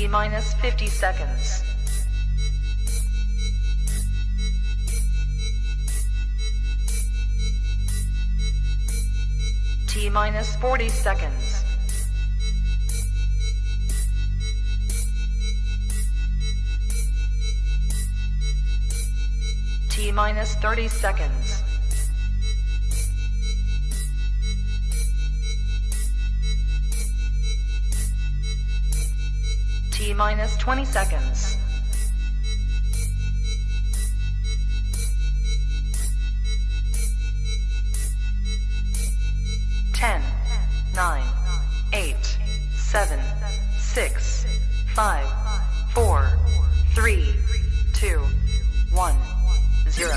T-minus 50 seconds. T-minus 40 seconds. T-minus 30 seconds. T-minus 20 seconds. Ten, 9, 8, 7, 6, 5, 4, 3, 2, 1, 0.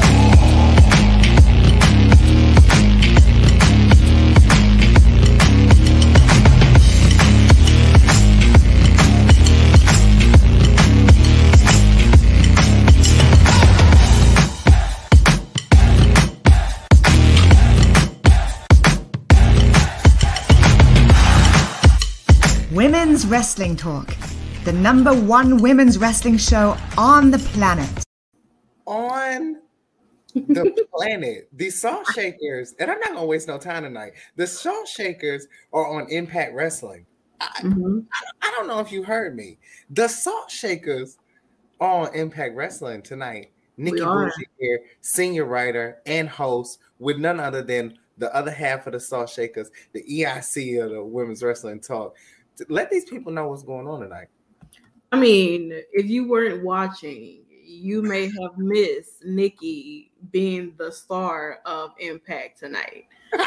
Women's Wrestling Talk, the #1 women's wrestling show on the planet. On the planet, the Salt Shakers, and I'm not gonna waste no time tonight. The Salt Shakers are on Impact Wrestling. I don't know if you heard me. The Salt Shakers are on Impact Wrestling tonight. Nikki Bougie here, senior writer and host, with none other than the other half of the Salt Shakers, the EIC of the Women's Wrestling Talk. Let these people know what's going on tonight. I mean, if you weren't watching, you may have missed Nikki being the star of Impact tonight.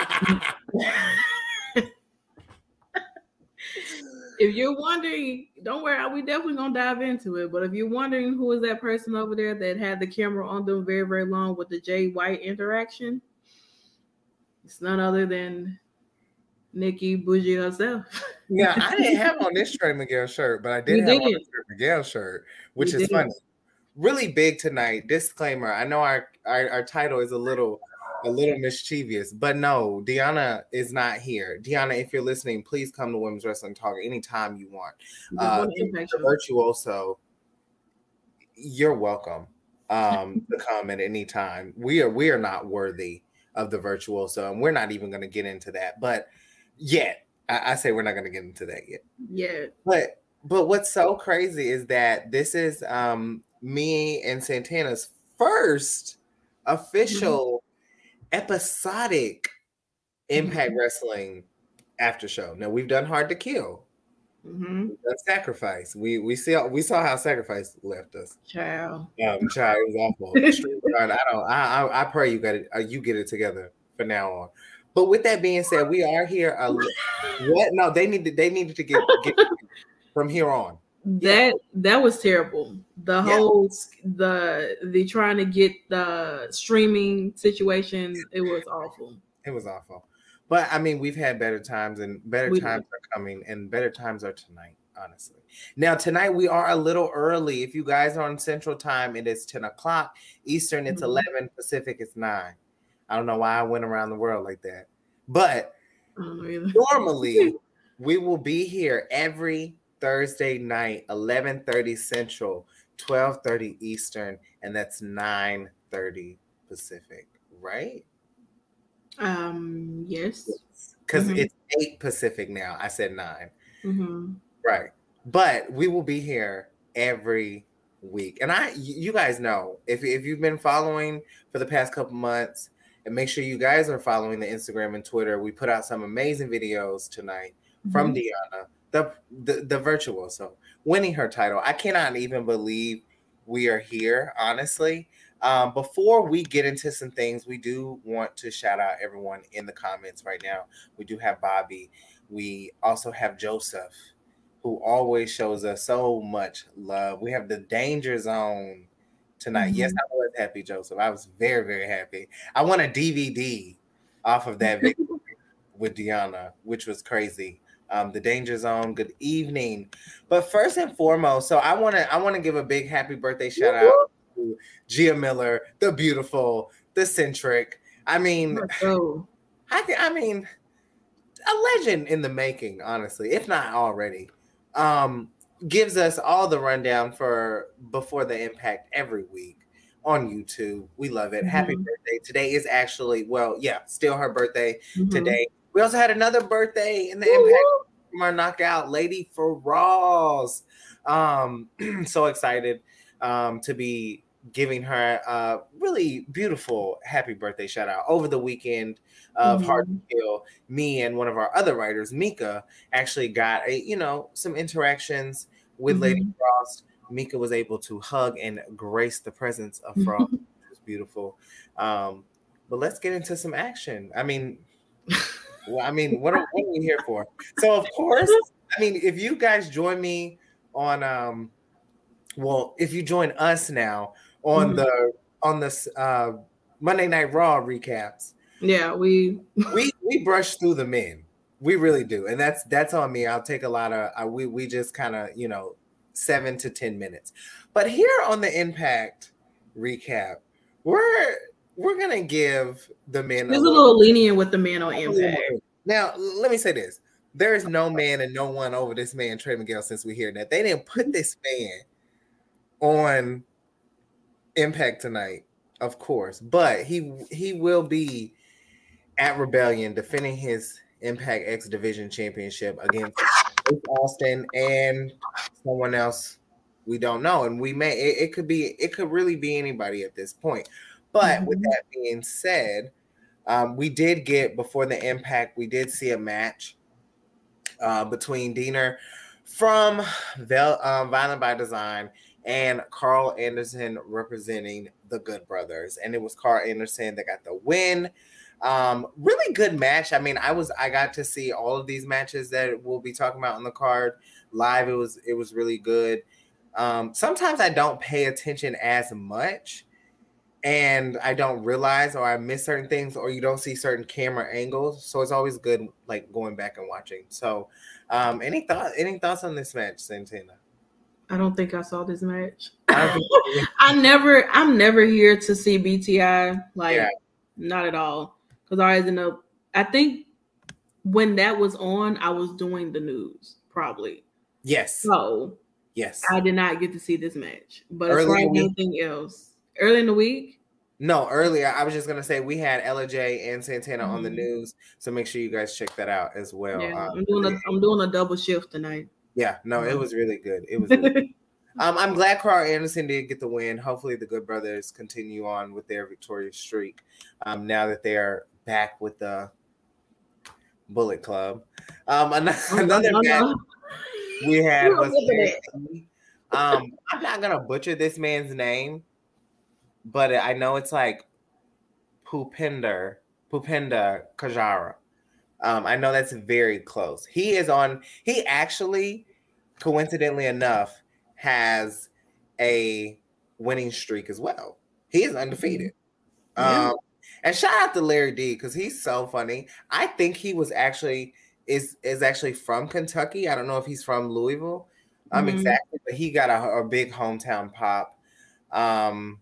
If you're wondering, don't worry, we definitely gonna dive into it. But if you're wondering who is that person over there that had the camera on them very, very long with the Jay White interaction, it's none other than Nikki Bougie herself. Yeah, I didn't have on this Trey Miguel shirt, but I did have on the Trey Miguel shirt, which is funny. Really big tonight. Disclaimer: I know our title is a little mischievous, but no, Deanna is not here. Deanna, if you're listening, please come to Women's Wrestling Talk anytime you want. The Virtuoso, you're welcome to come at any time. We are not worthy of the Virtuoso, and we're not even going to get into that. But yet, I say we're not going to get into that yet. Yeah. But what's so crazy is that this is me and Santana's first official episodic Impact Wrestling after show. Now we've done Hard to Kill. We've done Sacrifice. We saw how Sacrifice left us. Child, it was awful. I pray you get it together from now on. But with that being said, we are here. No, they needed to get from here on. That was terrible. The whole the trying to get the streaming situation, it was awful. It was awful. But I mean, we've had better times, and better times are coming, and better times are tonight, honestly. Now, tonight we are a little early. If you guys are on Central Time, it is 10 o'clock. Eastern, it's 11. Pacific, it's 9. I don't know why I went around the world like that. But normally, we will be here every Thursday night, 11:30 Central, 12:30 Eastern, and that's 9:30 Pacific, right? Yes. Because it's 8 Pacific now. I said 9. Right. But we will be here every week. And you guys know, if you've been following for the past couple months, and make sure you guys are following the Instagram and Twitter. We put out some amazing videos tonight from Deanna, the Virtuoso, winning her title. I cannot even believe we are here, honestly. Before we get into some things, we do want to shout out everyone in the comments right now. We do have Bobby. We also have Joseph, who always shows us so much love. We have the Danger Zone tonight. Yes, I was happy, Joseph. I was very, very happy. I won a DVD off of that video with Deanna, which was crazy. The Danger Zone, good evening. But first and foremost, so I want to give a big happy birthday shout out to Gia Miller, the beautiful, the centric. I mean, I mean, a legend in the making, honestly, if not already. gives us all the rundown for Before the Impact every week on YouTube. We love it. Happy birthday. Today is actually, still her birthday today. We also had another birthday in the Impact from our knockout, Lady Faraz. So excited to be giving her a really beautiful happy birthday shout out over the weekend of Hard to Kill. Me and one of our other writers, Mika, actually got some interactions with Lady Frost. Mika was able to hug and grace the presence of Frost. It was beautiful. But let's get into some action. I mean, what are we here for? So of course, if you guys join me on if you join us now on the Monday Night Raw recaps. Yeah, we brush through the men. We really do. And that's on me. I'll take a lot of we just kind of, 7 to 10 minutes. But here on the Impact recap, we're gonna give the men a little lenient with the men on Impact. Now, let me say this. There is no man and no one over this man, Trey Miguel, since we hear that. They didn't put this man on Impact tonight, of course, but he will be at Rebellion defending his Impact X Division Championship against Austin and someone else we don't know, and it could really be anybody at this point. But with that being said, we did get Before the Impact. We did see a match between Diener from Violent by Design and Carl Anderson representing the Good Brothers, and it was Carl Anderson that got the win. Really good match. I got to see all of these matches that we'll be talking about on the card live. It was really good. Sometimes I don't pay attention as much, and I don't realize, or I miss certain things, or you don't see certain camera angles. So it's always good, like going back and watching. So, any thoughts on this match, Santana? I don't think I saw this match. I'm never here to see BTI. Not at all. Because I think when that was on, I was doing the news, probably. Yes. So, yes. I did not get to see this match. But as far as anything else, early in the week? No, earlier. I was just going to say we had Ella J and Santana on the news. So make sure you guys check that out as well. Yeah, I'm doing a double shift tonight. Yeah, no, it was really good. It was really good. I'm glad Carl Anderson did get the win. Hopefully the Good Brothers continue on with their victorious streak now that they are back with the Bullet Club. Another match we had was I'm not going to butcher this man's name, but I know it's like Bhupender Kajara. I know that's very close. He actually, coincidentally enough, has a winning streak as well. He is undefeated. Yeah. And shout out to Larry D, because he's so funny. I think he was actually is actually from Kentucky. I don't know if he's from Louisville. Exactly, but he got a big hometown pop. And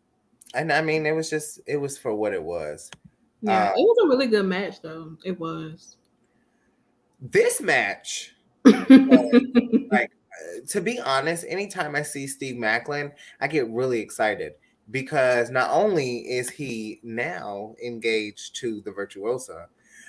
it was for what it was. Yeah, it was a really good match though. It was. This match, to be honest, anytime I see Steve Maclin, I get really excited because not only is he now engaged to the Virtuosa,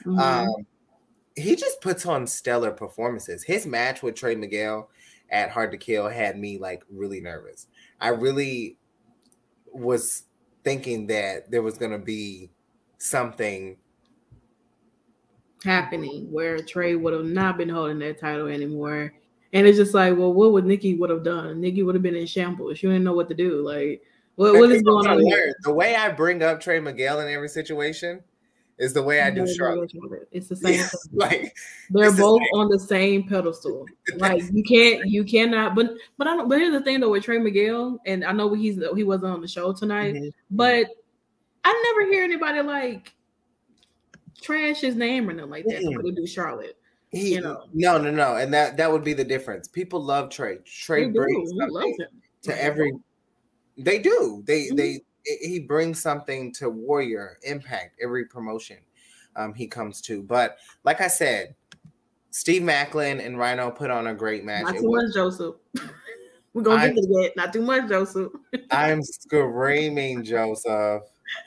he just puts on stellar performances. His match with Trey Miguel at Hard to Kill had me really nervous. I really was thinking that there was going to be something happening where Trey would have not been holding that title anymore. And it's just like, well, what would Nikki would have done? Nikki would have been in shambles. She didn't know what to do. What is going on here? The way I bring up Trey Miguel in every situation is the way I do Charlotte. It's the same. They're both on the same pedestal. You cannot. But here's the thing though with Trey Miguel, and I know he wasn't on the show tonight, but I never hear anybody trash his name or nothing like that. To do Charlotte. No, and that would be the difference. People love Trey. Trey brings something to every. They do. He brings something to Warrior Impact every promotion he comes to. But like I said, Steve Maclin and Rhino put on a great match. Not too much, Joseph. We're gonna get to that. Not too much, Joseph. I'm screaming, Joseph.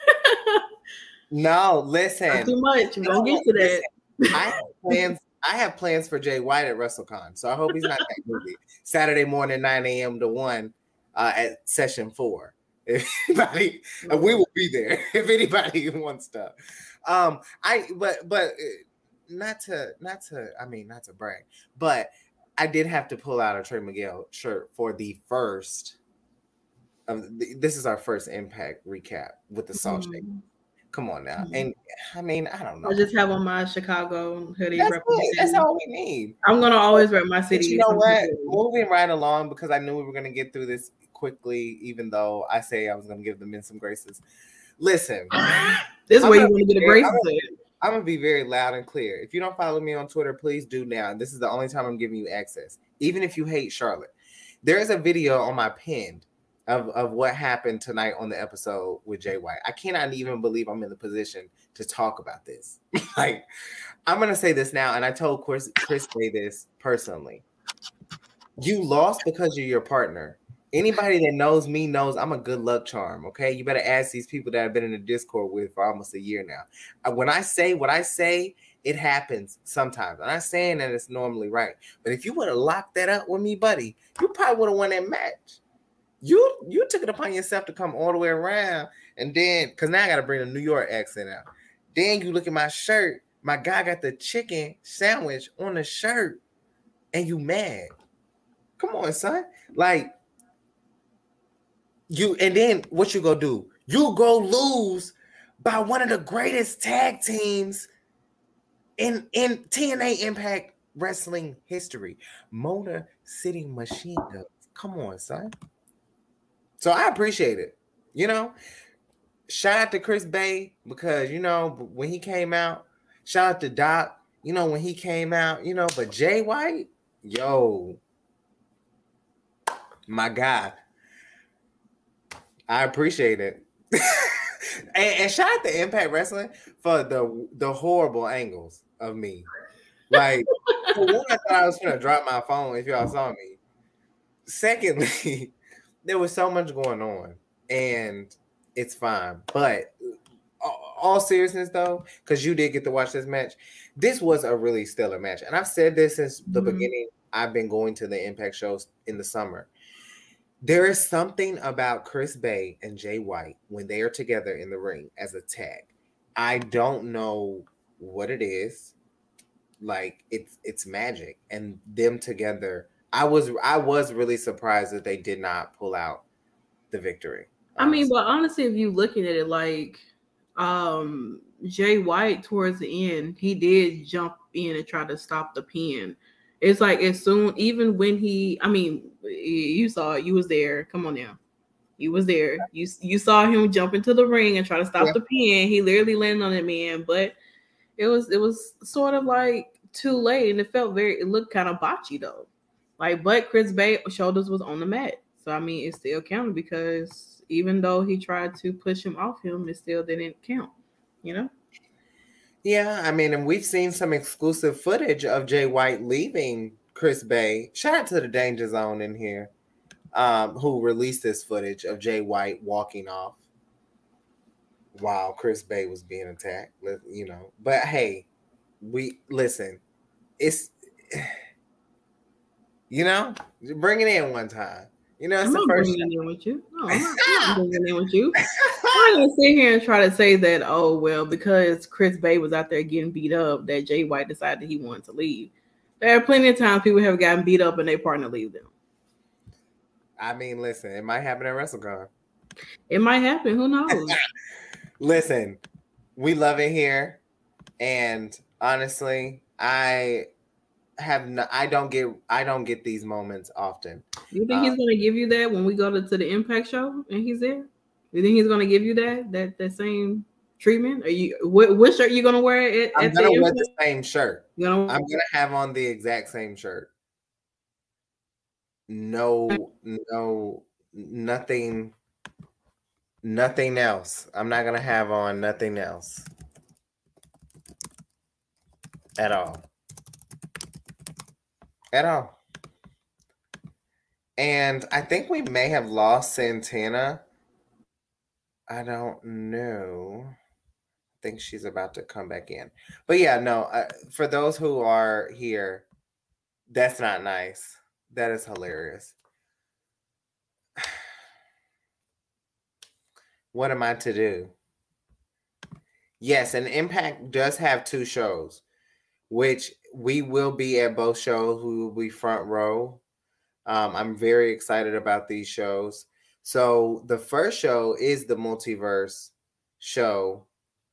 No, listen. Not too much. We're gonna get to that. I have plans for Jay White at WrestleCon, so I hope he's not that movie. Saturday morning, 9 a.m. to 1 at session 4. If anybody, we will be there if anybody wants to. But not to brag, but I did have to pull out a Trey Miguel shirt for the first. This is our first Impact recap with the Salt Shake. Come on now. And I mean, I don't know. I just have on my Chicago hoodie. That's all we need. I'm going to always rep my city. But you know what? Moving right along, because I knew we were going to get through this quickly, even though I say I was going to give the men some graces. Listen. This is where you want to get a grace. I'm going to be very loud and clear. If you don't follow me on Twitter, please do now. And this is the only time I'm giving you access. Even if you hate Charlotte. There is a video on my pinned of what happened tonight on the episode with Jay White. I cannot even believe I'm in the position to talk about this. Like, I'm going to say this now, and I told Chris Bay this personally. You lost because you're your partner. Anybody that knows me knows I'm a good luck charm, okay? You better ask these people that I've been in the Discord with for almost a year now. When I say what I say, it happens sometimes. I'm not saying that it's normally right. But if you would have locked that up with me, buddy, you probably would have won that match. You took it upon yourself to come all the way around, and then because now I got to bring a New York accent out. Then you look at my shirt. My guy got the chicken sandwich on the shirt, and you mad? Come on, son. Like you, and then what you gonna do? You go lose by one of the greatest tag teams in TNA Impact Wrestling history, Motor City Machine Guns. Come on, son. So I appreciate it. You know, shout out to Chris Bay because, you know, when he came out, shout out to Doc, you know, when he came out, you know, but Jay White, yo, my God, I appreciate it. and shout out to Impact Wrestling for the horrible angles of me. Like, for one, I thought I was going to drop my phone if y'all saw me. Secondly, there was so much going on, and it's fine. But all seriousness, though, because you did get to watch this match, this was a really stellar match. And I've said this since the beginning. I've been going to the Impact shows in the summer. There is something about Chris Bay and Jay White when they are together in the ring as a tag. I don't know what it is. Like, it's magic. And them together, I was really surprised that they did not pull out the victory. Honestly. I mean, but honestly, if you looking at it like Jay White towards the end, he did jump in and try to stop the pin. It's like as soon, even when you saw it, you was there. Come on now. You was there. You saw him jump into the ring and try to stop the pin. He literally landed on that man, but it was sort of like too late, and it looked kind of botchy though. Like, but Chris Bay shoulders was on the mat. So, I mean, it still counted because even though he tried to push him off him, it still didn't count, you know? Yeah, I mean, and we've seen some exclusive footage of Jay White leaving Chris Bay. Shout out to the Danger Zone in here, who released this footage of Jay White walking off while Chris Bay was being attacked, you know. But, hey, it's... You know, bring it in one time. You know, it's the first. I'm not bringing it in with you. No, I'm not bringing it in with you. I'm not gonna sit here and try to say that. Oh well, because Chris Bay was out there getting beat up, that Jay White decided he wanted to leave. There are plenty of times people have gotten beat up and their partner leave them. I mean, listen, it might happen at WrestleCon. It might happen. Who knows? Listen, we love it here, and honestly, I don't get these moments often. You think he's gonna give you that when we go to the Impact show and he's there? You think he's gonna give you that same treatment? Are you what shirt are you gonna wear? I'm gonna wear the same shirt. I'm gonna have on the exact same shirt. No, nothing else. I'm not gonna have on nothing else at all. At all. And I think we may have lost Santana. I don't know. I think she's about to come back in. But yeah, no, for those who are here, that's not nice. That is hilarious. What am I to do? Yes, and Impact does have 2 shows, which we will be at both shows. We will be front row. I'm very excited about these shows. So the first show is the Multiverse show,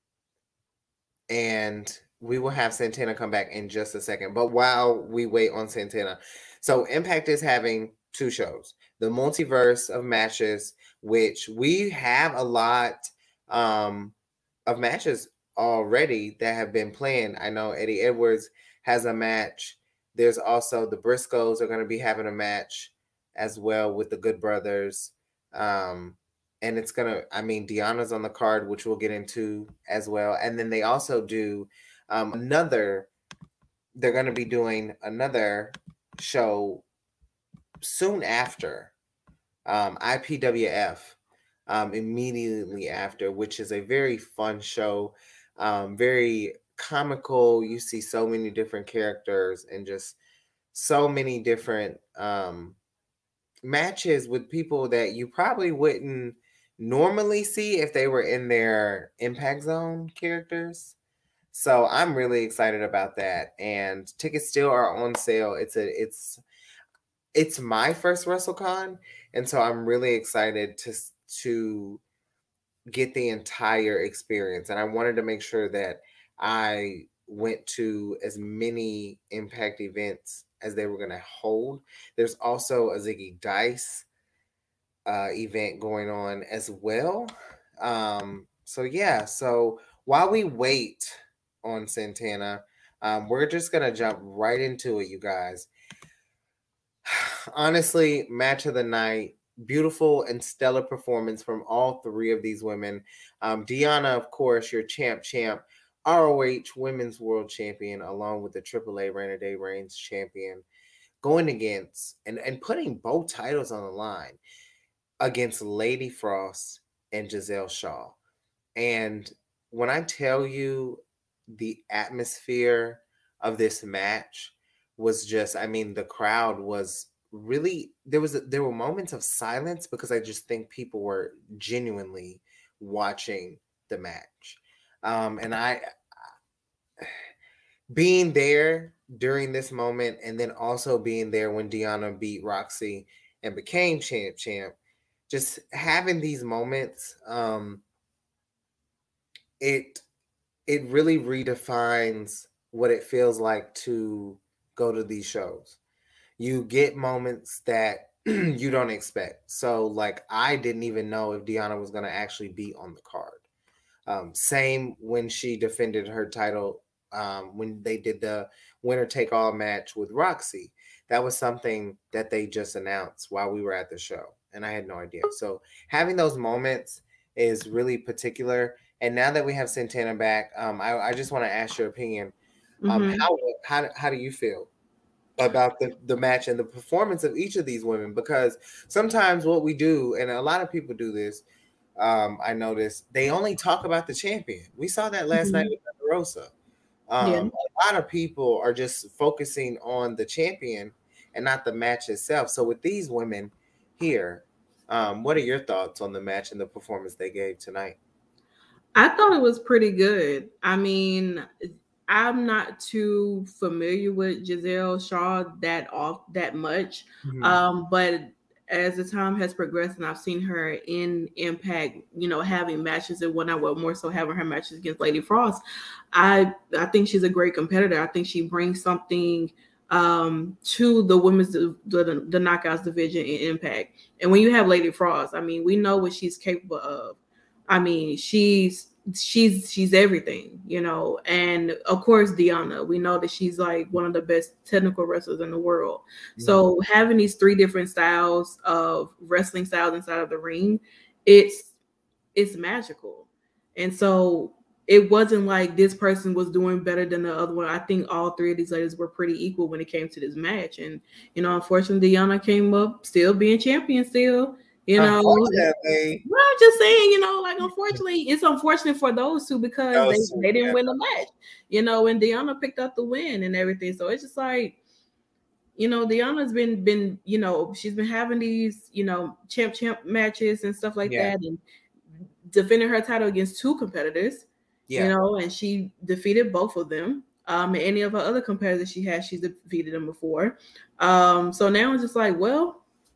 and we will have Santana come back in just a second. But while we wait on Santana, so Impact is having 2 shows. The Multiverse of Matches, which we have a lot of matches already that have been planned. I know Eddie Edwards has a match. There's also the Briscoes are going to be having a match as well with the Good Brothers. And it's going to, I mean, Deanna's on the card, which we'll get into as well. And then they also do they're going to be doing another show soon after IPWF, immediately after, which is a very fun show, very comical. You see so many different characters and just so many different matches with people that you probably wouldn't normally see if they were in their Impact Zone characters. So I'm really excited about that, and tickets still are on sale. It's my first WrestleCon, and so I'm really excited to get the entire experience. And I wanted to make sure that I went to as many Impact events as they were going to hold. There's also a Ziggy Dice event going on as well. So yeah, so while we wait on Santana, we're just going to jump right into it, you guys. Honestly, match of the night, beautiful and stellar performance from all 3 of these women. Deanna, of course, your champ, ROH Women's World Champion, along with the AAA Raina Day Reigns champion, going against and putting both titles on the line against Lady Frost and Giselle Shaw. And when I tell you the atmosphere of this match was just, I mean, the crowd was really, there were moments of silence because I just think people were genuinely watching the match. And I being there during this moment, and then also being there when Deanna beat Roxy and became champ, just having these moments, it really redefines what it feels like to go to these shows. You get moments that you don't expect. So like, I didn't even know if Deanna was going to actually be on the card. Same when she defended her title, when they did the winner take all match with Roxy. That was something that they just announced while we were at the show, and I had no idea. So having those moments is really particular. And now that we have Santana back, I just want to ask your opinion. How do you feel about the match and the performance of each of these women? Because sometimes what we do, and a lot of people do this, I noticed, they only talk about the champion. We saw that last night with Rosa. A lot of people are just focusing on the champion and not the match itself. So with these women here, what are your thoughts on the match and the performance they gave tonight? I thought it was pretty good. I mean, I'm not too familiar with Giselle Shaw that much, but as the time has progressed and I've seen her in Impact, having matches and whatnot, well, more so having her matches against Lady Frost, I think she's a great competitor. I think she brings something to the women's the knockouts division in Impact. And when you have Lady Frost, I mean, we know what she's capable of. I mean, she's everything, and of course Deanna, we know that she's like one of the best technical wrestlers in the world. So having these 3 different styles of wrestling styles inside of the ring, it's magical. And so it wasn't like this person was doing better than the other one. I think all three of these ladies were pretty equal when it came to this match. And, you know, unfortunately, Deonna came up still being champion still. You know, well, I'm just saying, you know, like, unfortunately, it's unfortunate for those two because they didn't win the match, you know, and Deonna picked up the win and everything. So it's just like, you know, Deonna's been, you know, she's been having these, you know, champ matches and stuff like that, and defending her title against two competitors, you know, and she defeated both of them. And any of her other competitors she's defeated them before. So now it's just like, well,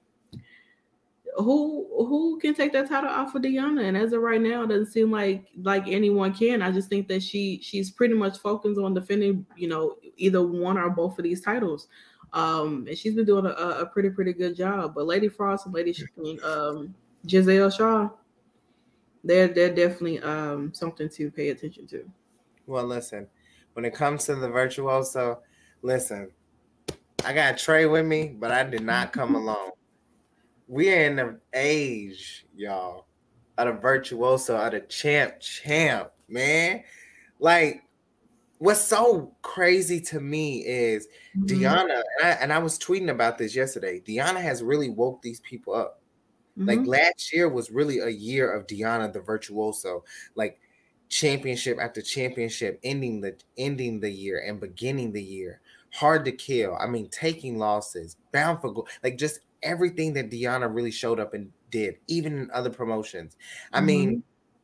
who can take that title off of Deonna? And as of right now, it doesn't seem like anyone can. I just think that she's pretty much focused on defending, you know, either one or both of these titles. And she's been doing a pretty good job. But Lady Frost and Lady Giselle Shaw, they're definitely something to pay attention to. Well, listen, when it comes to the Virtuoso, listen, I got Trey with me, but I did not come alone. We are in the age, y'all, of the Virtuoso, of the champ, man. Like, what's so crazy to me is Deonna, and I was tweeting about this yesterday, Deonna has really woke these people up. Like, last year was really a year of Deonna the Virtuoso, like championship after championship, ending the year and beginning the year. Hard to kill. I mean, taking losses, bound for goal, like just everything that Deonna really showed up and did, even in other promotions. I mean,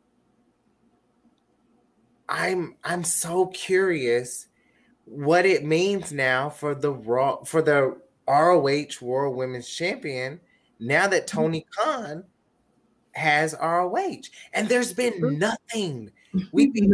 I'm so curious what it means now for the ROH World Women's Champion now that Tony Khan has ROH, and there's been nothing. We've been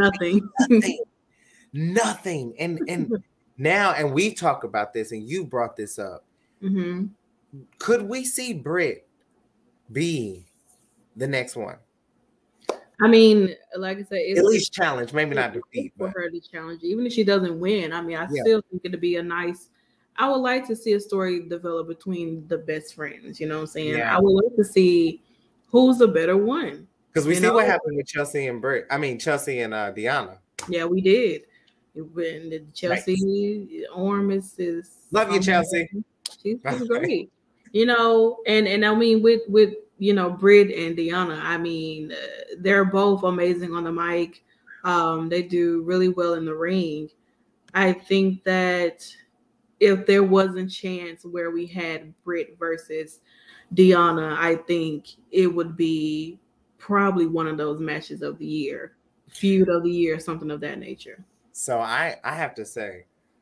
nothing, and now, and we talk about this, and you brought this up. Could we see Britt be the next one? I mean, like I said, at least challenge, maybe not defeat, for her to challenge, even if she doesn't win. I mean, I still think it'd be a nice. I would like to see a story develop between the best friends. You know what I'm saying? I would like to see who's the better one. Because we see what happened with Chelsea and Britt. I mean, Chelsea and Deonna. Yeah, we did. When the Chelsea arm is love you, Chelsea. She's great. You know, and I mean with you know, Britt and Deonna, I mean, they're both amazing on the mic. They do really well in the ring. I think that if there wasn't chance where we had Britt versus Deonna, I think it would be probably one of those matches of the year, feud of the year, something of that nature. So I have to say,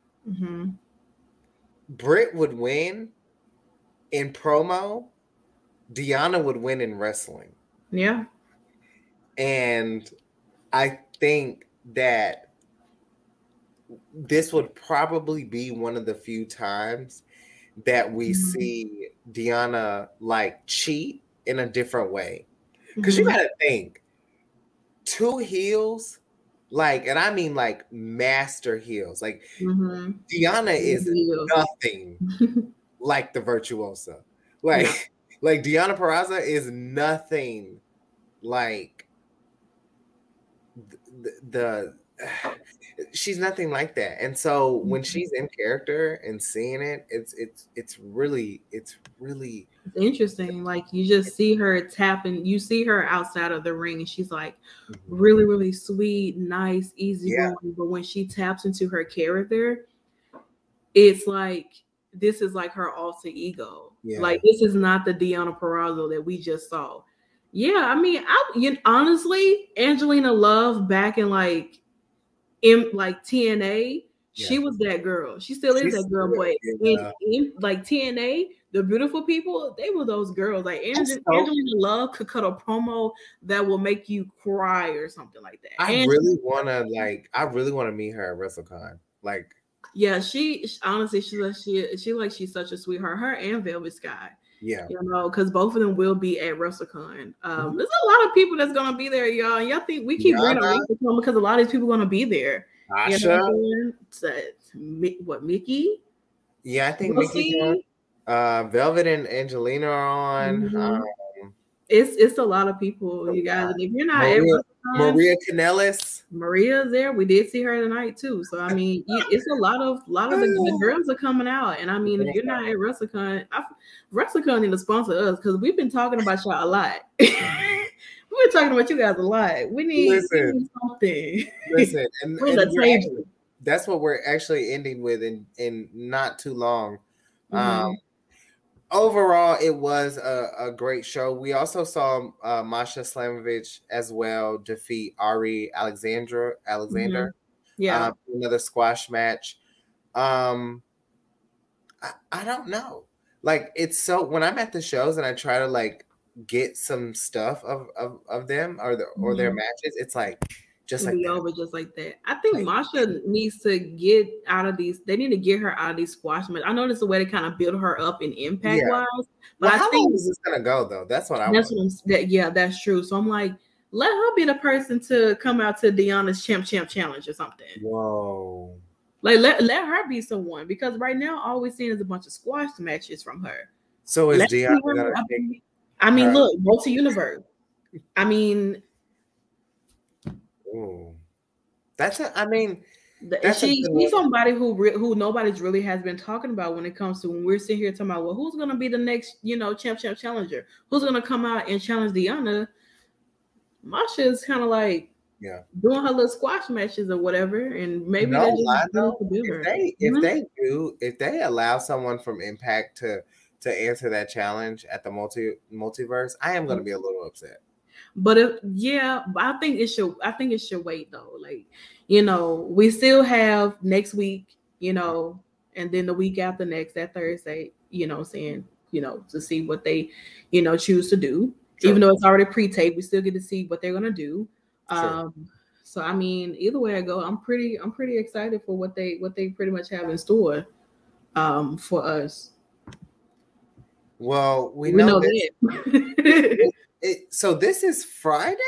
Britt would win in promo. Deonna would win in wrestling. Yeah. And I think that this would probably be one of the few times that we see Deonna like cheat in a different way. Because you gotta think, two heels, like, and I mean like master heels. Like Deonna is nothing like the Virtuoso. Like like Deonna Purrazzo is nothing like the she's nothing like that. And so when she's in character and seeing it, it's really interesting. Like, you just see her tapping, you see her outside of the ring, and she's like really sweet, nice, easy going. But when she taps into her character, it's like this is like her alter ego. Like, this is not the Deonna Purrazzo that we just saw. I mean, honestly, Angelina Love back in like TNA, she was that girl. She still is that girl. But in like TNA, the beautiful people, they were those girls. Like Angelina Love could cut a promo that will make you cry or something like that. I really want to meet her at WrestleCon. Like, yeah, she honestly, she's such a sweetheart. Her and Velvet Sky. Yeah, you know, because both of them will be at WrestleCon. There's a lot of people that's gonna be there, y'all. And y'all think we keep bringing WrestleCon because a lot of these people are gonna be there. Asha, you know what, Mickey? Yeah, I think Mickey's on. Velvet and Angelina are on. It's a lot of people, you guys. And if you're not Maria Kanellis, Maria's there. We did see her tonight too. So I mean, it's a lot of the girls are coming out. And I mean, if you're not at WrestleCon, WrestleCon need to sponsor us because we've been talking about y'all a lot. We've been talking about you guys a lot. We need something. Listen, and that's what we're actually ending with in not too long. Overall, it was a great show. We also saw Masha Slamovich as well defeat Ari Alexander. Yeah, another squash match. I don't know. Like, it's so when I'm at the shows and I try to like get some stuff of them or their matches, it's like just like over just like that. I think Masha needs to get out of these. They need to get her out of these squash matches. I know this is a way to kind of build her up in Impact wise. But how long is this gonna go though? That's what I want. That's true. So I'm like, let her be the person to come out to Deanna's champ challenge or something. Whoa. Like let her be someone because right now all we're seeing is a bunch of squash matches from her. So is Deanna I mean, look, multi-universe. I mean, she's somebody who nobody's really has been talking about when it comes to when we're sitting here talking about, well, who's going to be the next, champ challenger? Who's going to come out and challenge Deanna? Masha is kind of like doing her little squash matches or whatever, and maybe if they allow someone from Impact to answer that challenge at the multiverse, I am going to be a little upset. But I think it should wait though. Like, we still have next week, and then the week after next, that Thursday, to see what they, choose to do. Sure. Even though it's already pre-taped, we still get to see what they're gonna do. Sure. So I mean, either way I go, I'm pretty excited for what they pretty much have in store for us. Well, we know that. So this is Friday?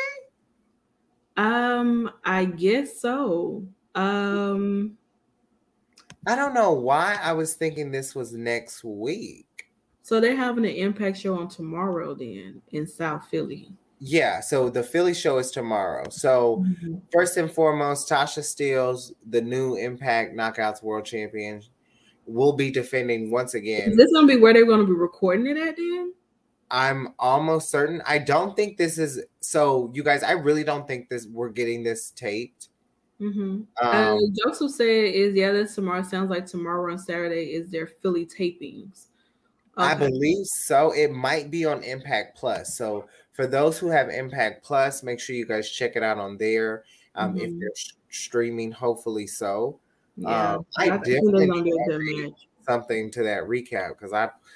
I guess so. I don't know why I was thinking this was next week. So they're having an Impact show on tomorrow then in South Philly. Yeah, so the Philly show is tomorrow. So first and foremost, Tasha Steelz, the new Impact Knockouts World Champion, will be defending once again. Is this going to be where they're going to be recording it at then? I'm almost certain. I don't think this is so. You guys, I really don't think we're getting this taped. Joseph said that's tomorrow. Sounds like tomorrow and Saturday is their Philly tapings. Okay. I believe so. It might be on Impact Plus. So for those who have Impact Plus, make sure you guys check it out on there. If they're streaming, hopefully so. Yeah, I definitely need something to that recap because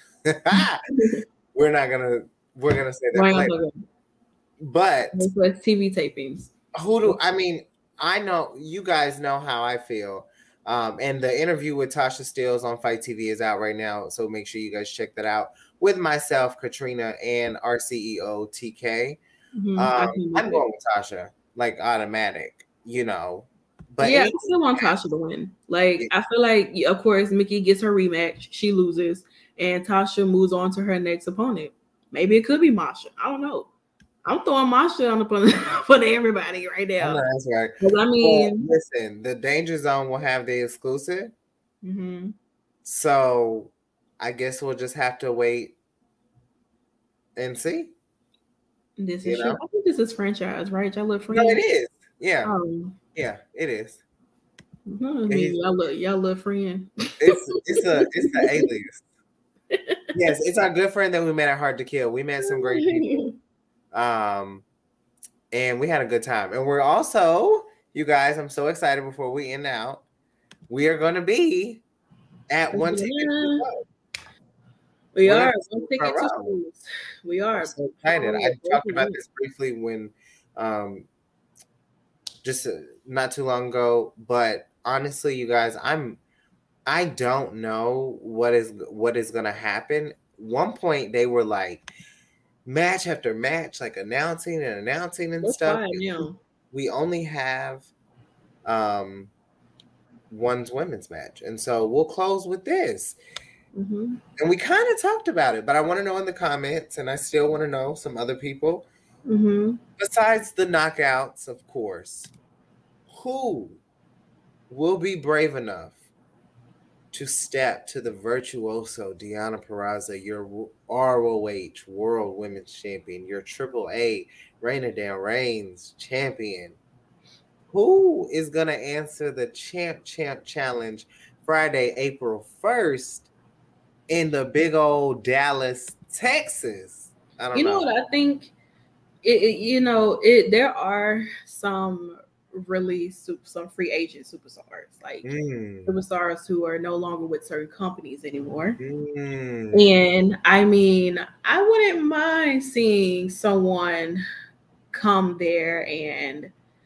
we're gonna say that later. But it's TV tapings. I know you guys know how I feel. And the interview with Tasha Steelz on Fight TV is out right now. So make sure you guys check that out with myself, Katrina, and our CEO, TK. I'm going with Tasha, like automatic, But I still want Tasha to win. Like, I feel like, of course, Mickey gets her rematch. She loses. And Tasha moves on to her next opponent. Maybe it could be Masha. I don't know. I'm throwing Masha on for everybody right now. That's right. I mean, listen, the Danger Zone will have the exclusive. So I guess we'll just have to wait and see. This is I think this is franchise, right? Y'all look friends. No, it is. Yeah. Yeah, it is. Y'all look friend. It's an alias. Yes, it's our good friend that we met at Hard to Kill. We met some great people. And we had a good time. And we're also, you guys, I'm so excited before we end out. We are going to be at One Ticket to Show. We are. One Ticket to Show. We are. I'm so excited. I talked about this briefly when just not too long ago, but honestly, you guys, I don't know what is going to happen. One point they were like match after match, like announcing and stuff. We only have one's women's match, and so we'll close with this. And we kind of talked about it, but I want to know in the comments, and I still want to know some other people. Besides the knockouts, of course, who will be brave enough to step to the virtuoso Deonna Purrazzo, your ROH World Women's Champion, your AAA Reina Del Reigns champion? Who is going to answer the Champ Challenge Friday, April 1st in the big old Dallas, Texas? I don't know. You know what I think? There are some some free agent superstars, like superstars who are no longer with certain companies anymore. And I mean, I wouldn't mind seeing someone come there and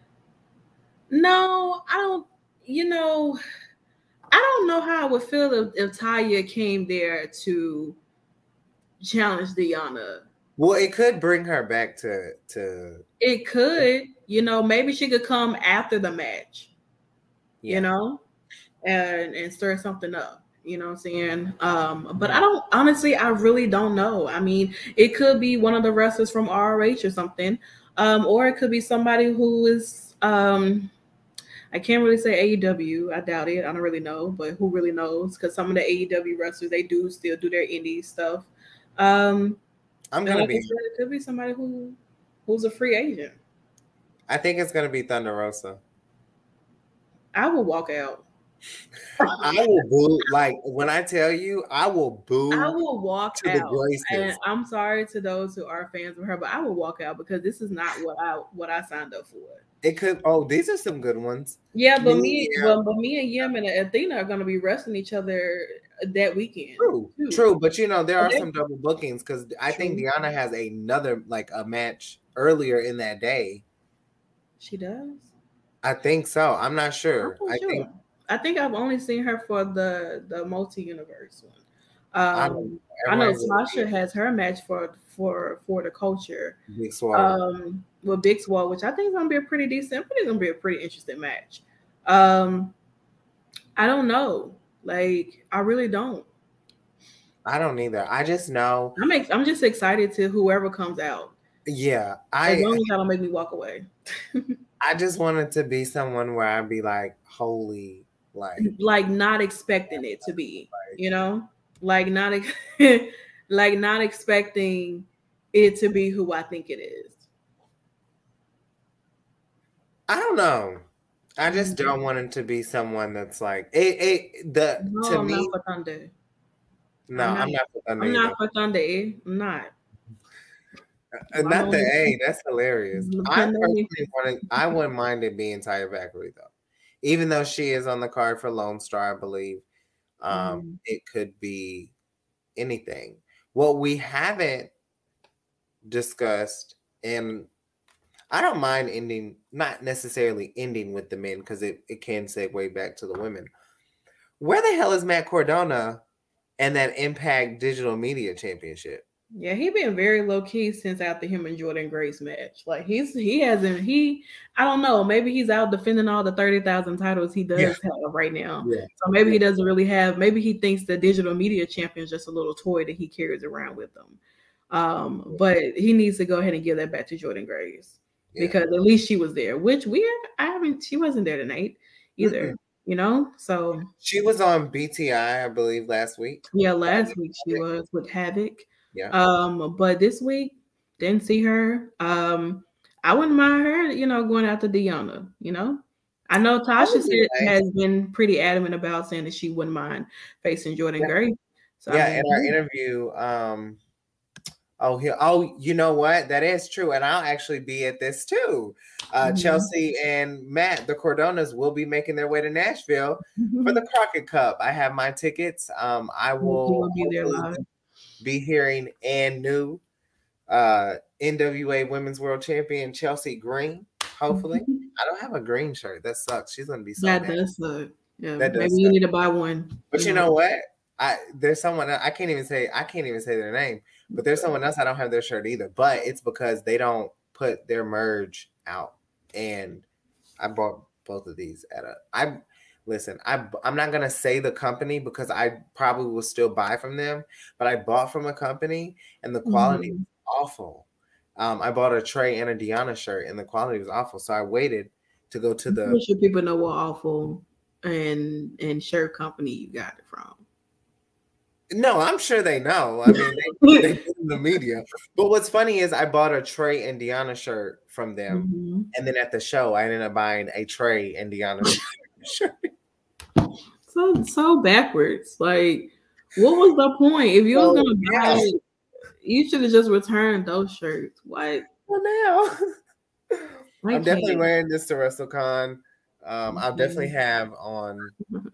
no, I don't, I don't know how I would feel if Taya came there to challenge Deonna. Well, it could bring her back to. It could, maybe she could come after the match, and stir something up. You know what I'm saying? But I really don't know. I mean, it could be one of the wrestlers from ROH or something, or it could be somebody who is, I can't really say AEW. I doubt it. I don't really know, but who really knows? Because some of the AEW wrestlers, they do still do their indie stuff. It could be somebody who's a free agent. I think it's gonna be Thunder Rosa. I will walk out. I will boo. Like when I tell you, I will boo. I will walk out. And I'm sorry to those who are fans of her, but I will walk out because this is not what I signed up for. It could. Oh, these are some good ones. Yeah, but me and Yim and Athena are going to be wrestling each other that weekend. True. But there are some double bookings because I think Deonna has another a match earlier in that day. She does. I think so. I'm not sure. I think I've only seen her for the multi-universe one. I know Tasha has her match for the culture. Big Swole. With Big Swole, which I think is gonna be a pretty decent, but it's gonna be a pretty interesting match. I don't know. I really don't. I don't either. I just know. I'm just excited to whoever comes out. Yeah. As long as that don't make me walk away. I just wanted to be someone where I'd be like, holy, like not expecting it to be, not expecting it to be who I think it is. I don't know. I just don't want it to be someone that's like I'm not for Thunder. No, I'm not for Thunder. I'm not for Thunder. I'm not. Not the A. That's hilarious. I wouldn't mind it being Taya Valkyrie though, even though she is on the card for Lone Star, I believe. It could be anything. What we haven't discussed, and I don't mind not necessarily ending with the men because it can segue back to the women. Where the hell is Matt Cardona and that Impact Digital Media Championship? Yeah, he been very low key since after him and Jordan Grace match. I don't know, maybe he's out defending all the 30,000 titles he does have right now. Yeah. So maybe he doesn't really have. Maybe he thinks the Digital Media Champion is just a little toy that he carries around with him. But he needs to go ahead and give that back to Jordan Grace because at least she was there. Which she wasn't there tonight either. So she was on BTI, I believe, last week. Yeah, last week she was with Havoc. Yeah. But this week didn't see her. I wouldn't mind her, going after Deonna. I know Tasha has been pretty adamant about saying that she wouldn't mind facing Jordan Grace. So in our interview, you know what? That is true, and I'll actually be at this too. Chelsea and Matt, the Cordonas, will be making their way to Nashville for the Crockett Cup. I have my tickets. I will be there live. Be hearing and new NWA Women's World Champion Chelsea Green. Hopefully, I don't have a green shirt. That sucks. She's gonna be so that mad. Does suck. Yeah, maybe you need to buy one. But you know what? There's someone I can't even say their name. But there's someone else I don't have their shirt either. But it's because they don't put their merge out, and I bought both of these listen, I'm not gonna say the company because I probably will still buy from them, but I bought from a company and the quality was awful. I bought a Trey and a Deanna shirt and the quality was awful. So I waited to go to the. I'm sure people know what awful and shirt company you got it from. No, I'm sure they know. I mean, they in the media. But what's funny is I bought a Trey and Deanna shirt from them, and then at the show, I ended up buying a Trey and Deanna shirt. So backwards. Like, what was the point? If you was gonna buy it, you should have just returned those shirts. What? Well, now I'm definitely wearing this to WrestleCon. I'll definitely have on.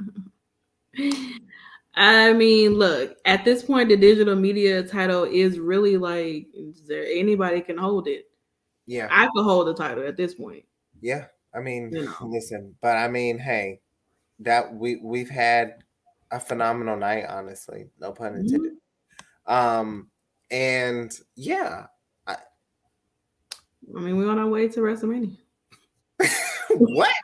I mean, look, at this point, the digital media title is really like, is there anybody can hold it? Yeah. I could hold the title at this point. Yeah. I mean, listen, but I mean, hey, that we've had a phenomenal night, honestly. No pun intended. And yeah. I mean, we're on our way to WrestleMania. What?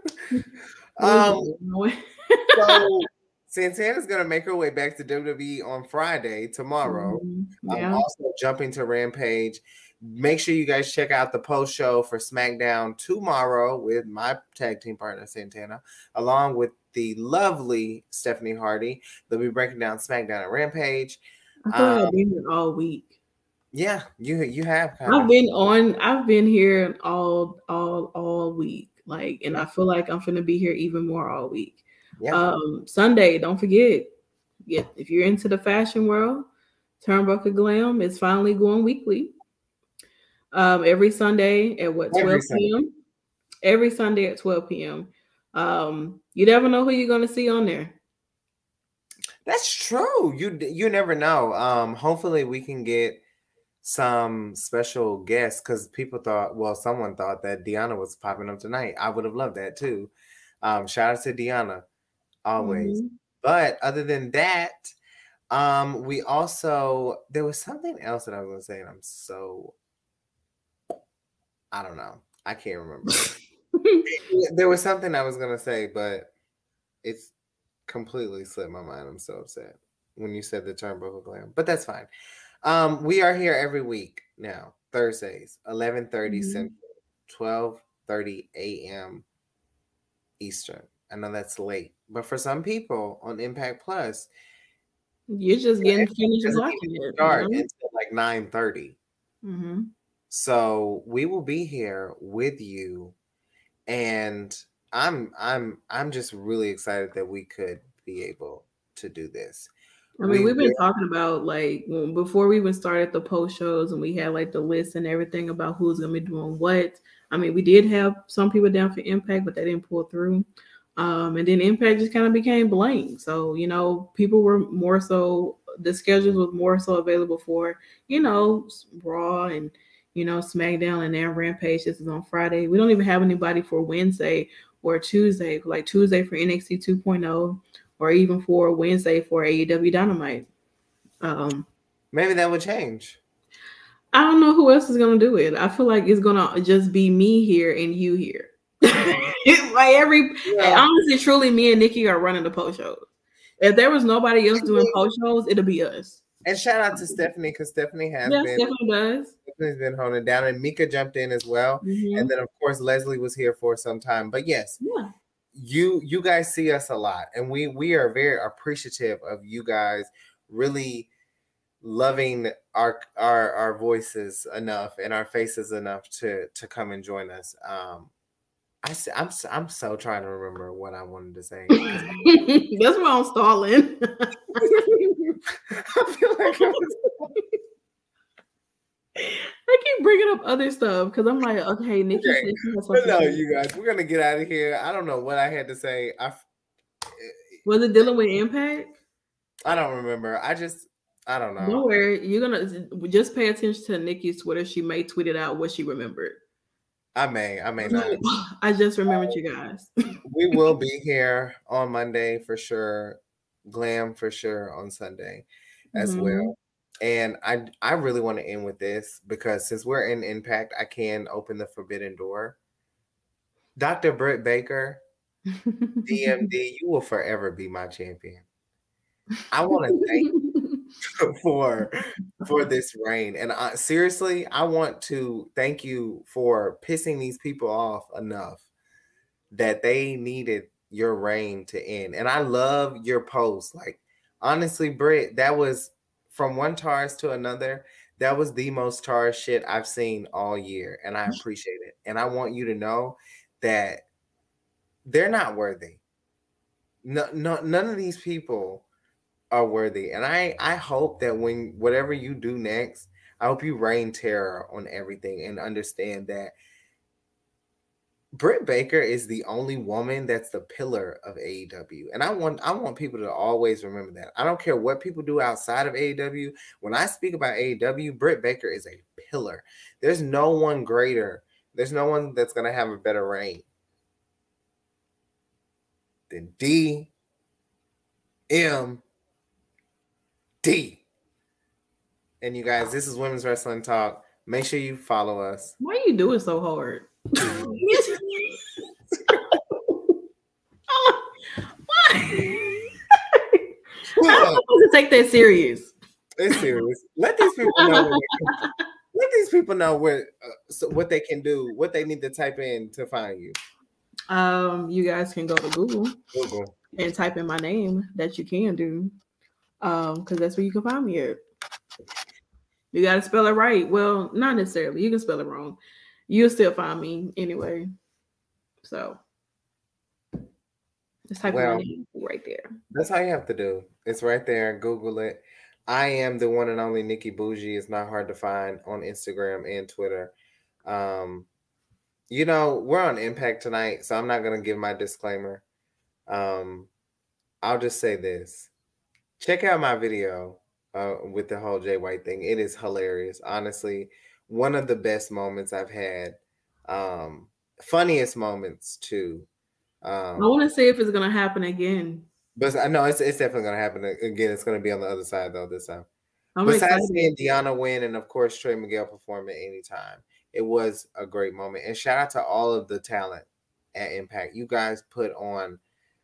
So Santana's gonna make her way back to WWE on Friday, tomorrow. I'm also jumping to Rampage. Make sure you guys check out the post show for SmackDown tomorrow with my tag team partner Santana, along with the lovely Stephanie Hardy. They'll be breaking down SmackDown and Rampage. I thought I've been here all week. Yeah, you have. I've been here all week. Like, and I feel like I'm gonna be here even more all week. Yeah. Sunday, don't forget. Yeah, if you're into the fashion world, Turnbuckle Glam is finally going weekly. Every Sunday at 12 p.m. Every Sunday at 12 p.m. You never know who you're gonna see on there. That's true. You never know. Hopefully we can get some special guests because someone thought that Deanna was popping up tonight. I would have loved that too. Shout out to Deanna always. But other than that, we also, there was something else that I was going to say, and I don't know. I can't remember. There was something I was going to say, but it's completely slipped my mind. I'm so upset when you said the Turnbuckle Glam, but that's fine. We are here every week now, Thursdays, 11:30 Central, 12:30 a.m. Eastern. I know that's late, but for some people on Impact Plus, you're just getting finished watching it. Start until like 9:30. So we will be here with you, and I'm just really excited that we could be able to do this. I mean, we've been talking about, like, before we even started the post shows and we had like the list and everything about who's gonna be doing what. I mean, we did have some people down for Impact, but they didn't pull through. And then Impact just kind of became blank. So, people were more so, the schedules was more so available for, Raw and, SmackDown, and then Rampage. This is on Friday. We don't even have anybody for Wednesday or Tuesday, like Tuesday for NXT 2.0. Or even for Wednesday for AEW Dynamite. Maybe that would change. I don't know who else is going to do it. I feel like it's going to just be me here and you here. It's like honestly, truly, me and Nikki are running the post shows. If there was nobody else doing post shows, it'll be us. And shout out to Stephanie, because Stephanie has been. Stephanie does. Stephanie's been holding down, and Mika jumped in as well. And then, of course, Leslie was here for some time. But yes. Yeah. You guys see us a lot, and we are very appreciative of you guys really loving our voices enough and our faces enough to come and join us. I'm so trying to remember what I wanted to say. That's why I'm stalling. I feel like I keep bringing up other stuff because I'm like, okay, Nikki. Okay. No, you guys, we're gonna get out of here. I don't know what I had to say. Was it dealing with Impact? I don't remember. I don't know. Don't worry. You're gonna just pay attention to Nikki's Twitter. She may tweet it out what she remembered. I may not. I just remembered you guys. We will be here on Monday for sure. Glam for sure on Sunday as well. And I really want to end with this because since we're in Impact, I can open the forbidden door. Dr. Britt Baker, DMD, you will forever be my champion. I want to thank you for this reign. And seriously, I want to thank you for pissing these people off enough that they needed your reign to end. And I love your post. Like, honestly, Britt, that was from one Taurus to another. That was the most Taurus shit I've seen all year. And I appreciate it. And I want you to know that they're not worthy. No, none of these people are worthy. And I hope that when whatever you do next, I hope you reign terror on everything and understand that Britt Baker is the only woman that's the pillar of AEW. And I want people to always remember that. I don't care what people do outside of AEW. When I speak about AEW, Britt Baker is a pillar. There's no one greater. There's no one that's going to have a better reign than DMD. And you guys, this is Women's Wrestling Talk. Make sure you follow us. Why are you doing so hard? I'm supposed to take that serious. It's serious. Let these people know. Let these people know what they can do, what they need to type in to find you. You guys can go to Google and type in my name. That you can do, because that's where you can find me at. You got to spell it right. Well, not necessarily. You can spell it wrong. You'll still find me anyway. So just type in my name right there. That's all you have to do. It's right there. Google it. I am the one and only Nikki Bougie. It's not hard to find on Instagram and Twitter. You know, we're on Impact tonight, so I'm not going to give my disclaimer. I'll just say this. Check out my video with the whole Jay White thing. It is hilarious. Honestly, one of the best moments I've had. Funniest moments, too. I want to see if it's going to happen again. But I know it's definitely going to happen again. It's going to be on the other side, though, this time. Besides seeing Deanna win and, of course, Trey Miguel perform at any time, it was a great moment. And shout out to all of the talent at Impact. You guys put on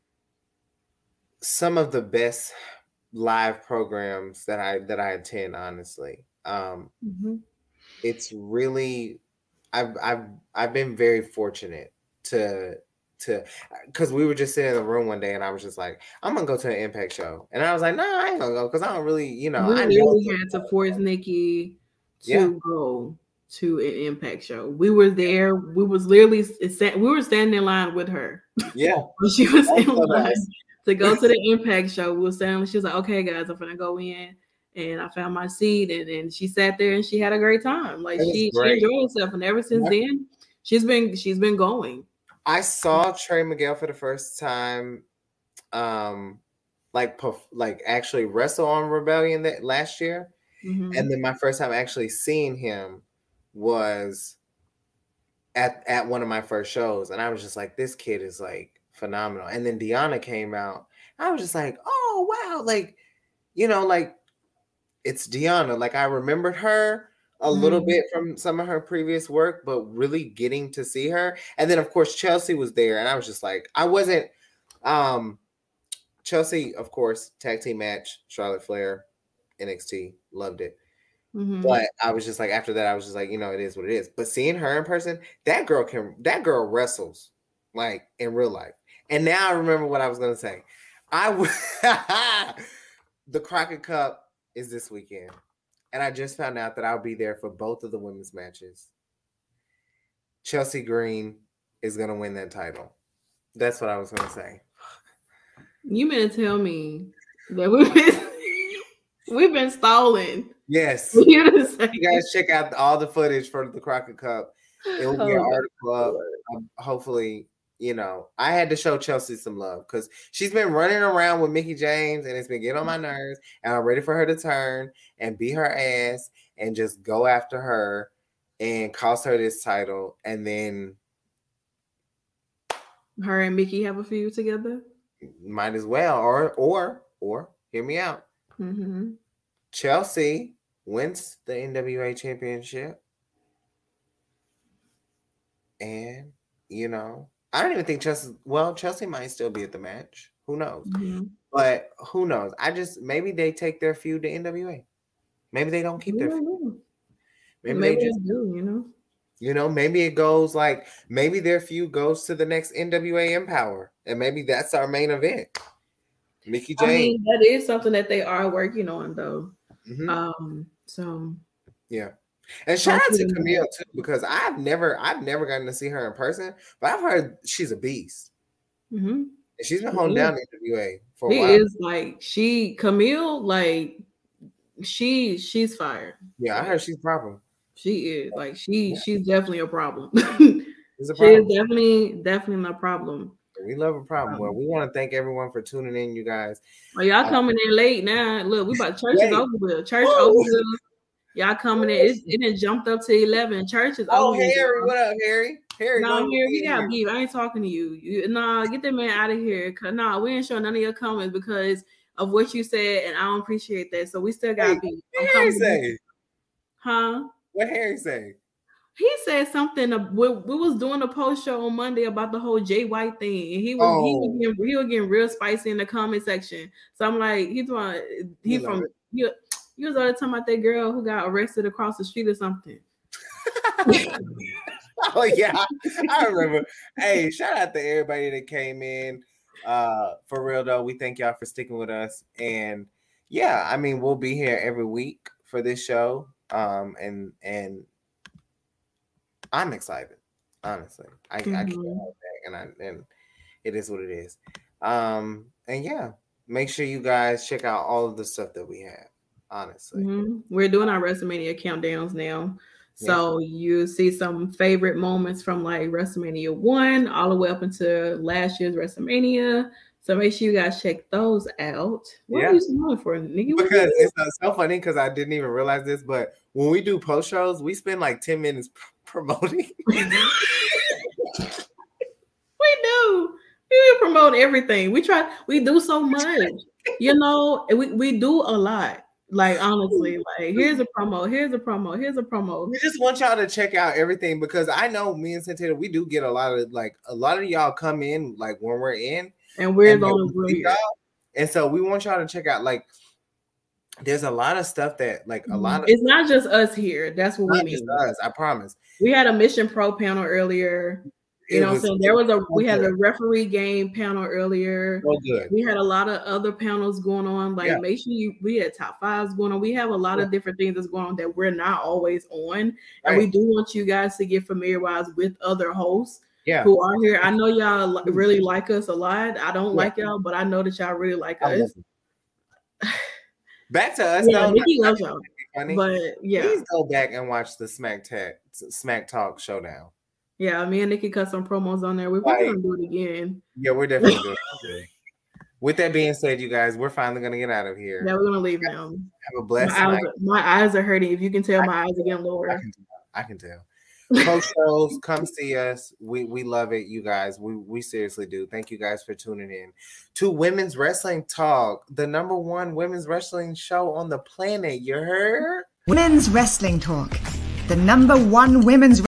some of the best live programs that I attend, honestly. It's really I've been very fortunate to because we were just sitting in the room one day and I was just like, I'm gonna go to an Impact show. And I was like, no, I ain't gonna go because I don't really, you know. We really had to force Nikki to go to an Impact show. We were there. We was literally we were standing in line with her. Yeah. She was in line to go to the Impact show. We were standing. She was like, okay, guys, I'm gonna go in. And I found my seat, and she sat there and she had a great time. Like she enjoyed herself, and ever since then, she's been going. I saw Trey Miguel for the first time, like actually wrestle on Rebellion last year, and then my first time actually seeing him was at one of my first shows, and I was just like, this kid is like phenomenal. And then Deanna came out, I was just like, oh wow, like you know, like it's Deanna. Like I remembered her a little bit from some of her previous work, but really getting to see her. And then of course Chelsea was there, and I was just like, I wasn't Chelsea, of course, tag team match, Charlotte Flair, NXT, loved it. But I was just like, after that, I was just like, you know, it is what it is. But seeing her in person, that girl wrestles like in real life. And now I remember what I was gonna say. The Crockett Cup is this weekend. And I just found out that I'll be there for both of the women's matches. Chelsea Green is going to win that title. That's what I was going to say. You meant to tell me that we've been stalling. Yes. You guys check out all the footage for the Crockett Cup. It will be an article up. Hopefully, you know, I had to show Chelsea some love because she's been running around with Mickie James and it's been getting on my nerves. And I'm ready for her to turn and beat her ass and just go after her and cost her this title. And then her and Mickie have a feud together. Might as well. Or hear me out. Chelsea wins the NWA championship. And, you know, I don't even think Chelsea might still be at the match. Who knows? Mm-hmm. But who knows? Maybe they take their feud to NWA. Maybe they don't keep their feud. Maybe they just do, maybe it goes like, maybe their feud goes to the next NWA Empower. And maybe that's our main event. Mickie James. I mean, that is something that they are working on, though. Mm-hmm. So yeah. And shout out to Camille too, because I've never gotten to see her in person, but I've heard she's a beast. Mm-hmm. And she's been holding down NWA for a while. Is like Camille, like she's fire. Yeah, I heard she's proper. She is like she's definitely a problem. She is definitely a problem. We love a problem. Well, we want to thank everyone for tuning in, you guys. Well, y'all coming in late now. Look, we about church is over with. Church over with. Y'all coming in. It done jumped up to 11. Church is over. Harry, what up, Harry? Harry, no, Harry, we got beef. I ain't talking to you. Nah, get that man out of here. Nah, we ain't showing none of your comments because of what you said, and I don't appreciate that. So we still got beef. What Harry say? Huh? What Harry say? He said something. We was doing a post show on Monday about the whole Jay White thing, and he was getting real spicy in the comment section. So I'm like, you was all the time about that girl who got arrested across the street or something. Oh yeah, I remember. Hey, shout out to everybody that came in. For real though, we thank y'all for sticking with us. And yeah, I mean, we'll be here every week for this show. And I'm excited, honestly. I can't hold back, and it is what it is. And yeah, make sure you guys check out all of the stuff that we have. Honestly, we're doing our WrestleMania countdowns now, so you see some favorite moments from like WrestleMania 1 all the way up into last year's WrestleMania. So make sure you guys check those out. What are you smiling for, nigga? Because it's so funny because I didn't even realize this, but when we do post shows, we spend like 10 minutes promoting. We do. We promote everything. We do so much. We do a lot. Like honestly, like here's a promo. We just want y'all to check out everything because I know me and Santana, we do get a lot of y'all come in like when we're in. And we're the and so we want y'all to check out like there's a lot of stuff that like a lot of it's not just us here. That's what we mean. Just us, I promise. We had a Mission Pro panel earlier. You know what I'm saying? We had a referee game panel earlier. So good. We had a lot of other panels going on. Like make sure we had top fives going on. We have a lot of different things that's going on that we're not always on. And we do want you guys to get familiarized with other hosts. Who are here. I know y'all really like us a lot. I don't like y'all, but I know that y'all really like us. Back to us. Yeah, Nikki loves y'all. But yeah, please go back and watch the Smack Talk Showdown. Yeah, me and Nikki cut some promos on there. We're probably gonna do it again. Yeah, we're definitely doing it. With that being said, you guys, we're finally gonna get out of here. Yeah, we're gonna leave now. Have a blessed night. My eyes are hurting. If you can tell, my eyes are getting lower. I can tell. Post shows, come see us. We love it, you guys. We seriously do. Thank you guys for tuning in to Women's Wrestling Talk, the #1 women's wrestling show on the planet. You heard? Women's Wrestling Talk, the #1 women's